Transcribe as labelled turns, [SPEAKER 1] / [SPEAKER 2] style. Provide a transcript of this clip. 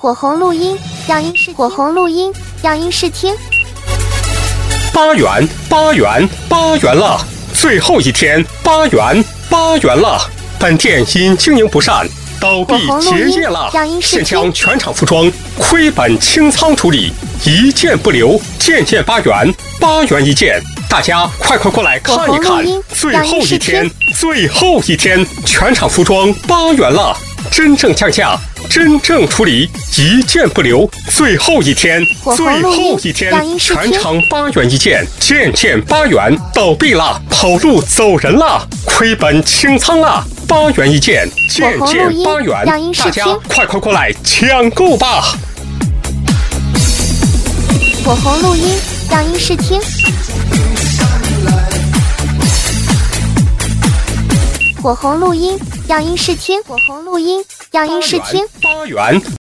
[SPEAKER 1] 火红录音，样音试火红录音，样音试听。
[SPEAKER 2] 8元，8元，8元了！最后一天，8元，8元了！本店因经营不善倒闭结业了，现将全厂服装亏本清仓处理，一件不留，件件8元，8元一件。大家快过来看一看！最后一天，最后一天，全厂服装8元了，真正降价。真正处理，一件不留。最后一天，最后一天，全场8元一件，件件8元，倒闭了，跑路走人了，亏本清仓了，8元一件，件件8元，大家快过来抢购吧！
[SPEAKER 1] 火红录音，样音试听。火红录音，样音试听。火红录音，样音试听。
[SPEAKER 2] 8元。